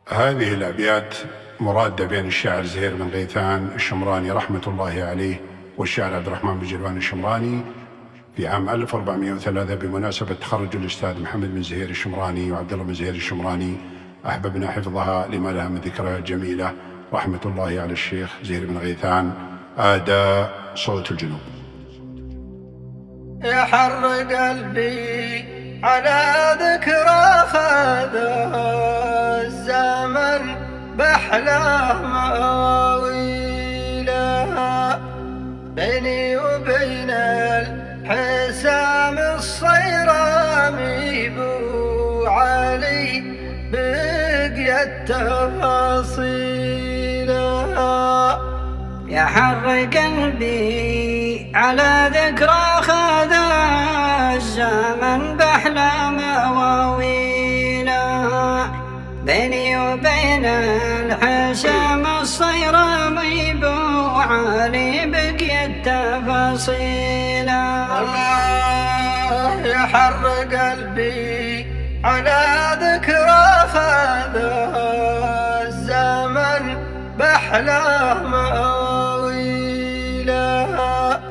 هذه الأبيات مرادة بين الشاعر زهير بن غيثان الشمراني رحمة الله عليه والشاعر عبد الرحمن بن جلوان الشمراني في عام 1403 بمناسبة تخرج الأستاذ محمد بن زهير الشمراني وعبد الله بن زهير الشمراني. أحببنا حفظها لما لها من ذكريات جميلة. رحمة الله على الشيخ زهير بن غيثان. أداء صوت الجنوب. يحر قلبي على ذكرى خذا الزمن بأحلى مواويلها، بيني وبين الحسام الصيرامي بو علي بقيت تفاصيلها. يحر قلبي على ذكرى خذا الزمن بأحلى مواويلها، بيني وبين الحسام الصيرامي بو علي بقيت تفاصيلها. الله يحر قلبي على ذكرى خذا الزمن بأحلى مواويلها.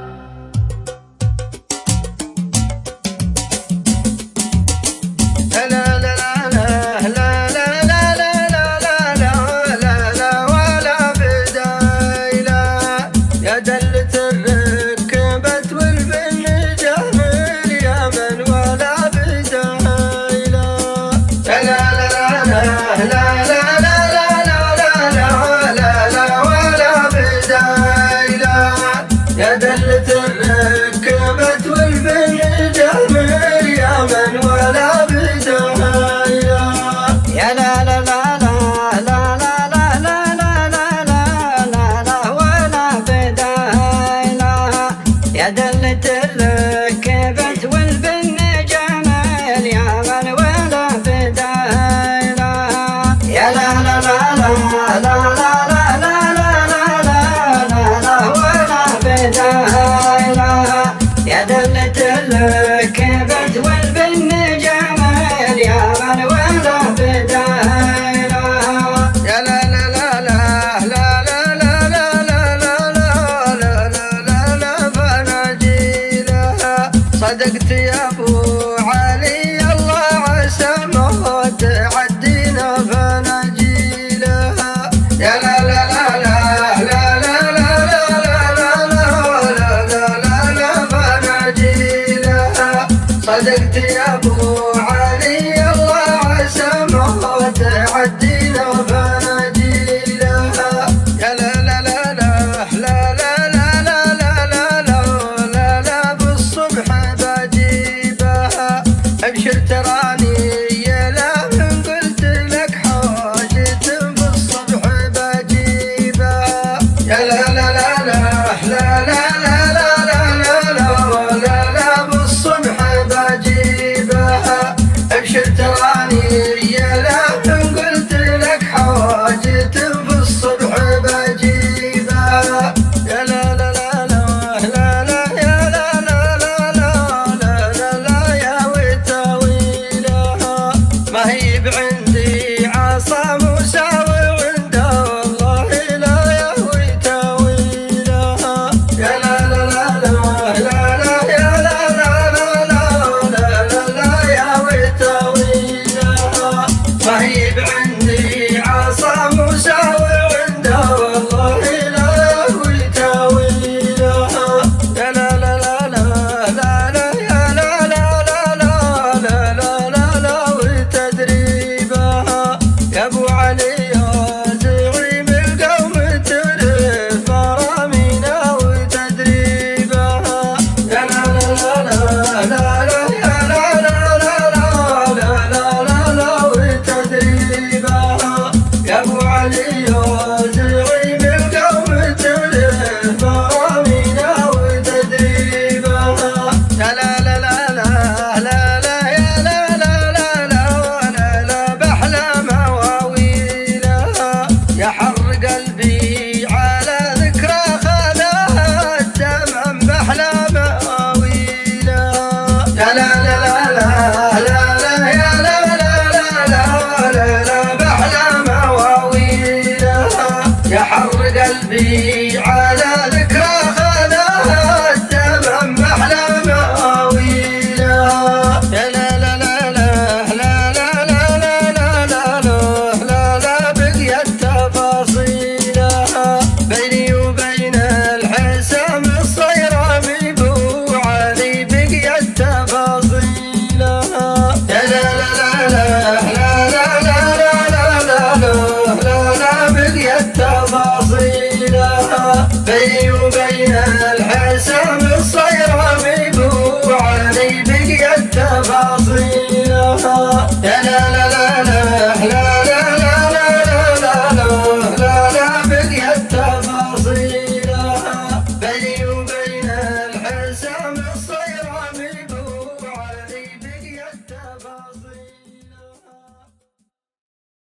لا لا لا لا لا لا لا لا لا لا ولا بدايلة يا دلة الركبت والبن جميل اليمن ولا بدايلة. لا لا لا لا لا يا دلة الركبت والبن جميل اليمن ولا بدايلة. يا لا لا لا لا لا لا لا لا لا لا لا ولا بدايلة يا دلة الركبت والبن جميل اليمن ولا بدايلة. يا لا لا لا لا لا لا يا دلة الركبت والبن جميل اليمن ولا بدايلة. يا لا لا لا لا لا لا لا لا لا لا لا لا فناجيلها. صدقت يا ابو علي الله عسى ما تعدينا فناجيلها. يا لا لا لا لا لا صدقت يا ابو علي الله عسى ما تعدينا فناجيلها. يا لا لا لا لا لا لا لا لا لا لا لا بالصبح بجيبها. ابشر تراني يا لا من قلت لك حاجة بالصبح بجيبها. يا لا لا لا لا لا لا ابشر تراني يا لا من قلت لك حاجة بالصبح بجيبها. يا لا لا لا لا لا لا يا لا لا لا لا لا لا لا يا وتاويلها. ما هي بعندي عصا مساوي عند الله لا يا وتاويلها. يا لا لا لا لا لا لا يا لا لا لا لا لا لا يا وتاويلها. ما هي بعندي عصا مساوي عند الله لا يهوي تاويلها. يا لا لا لا لا لا لا يا لا لا لا لا لا لا لا لا وتدريبها. يا ابو عندي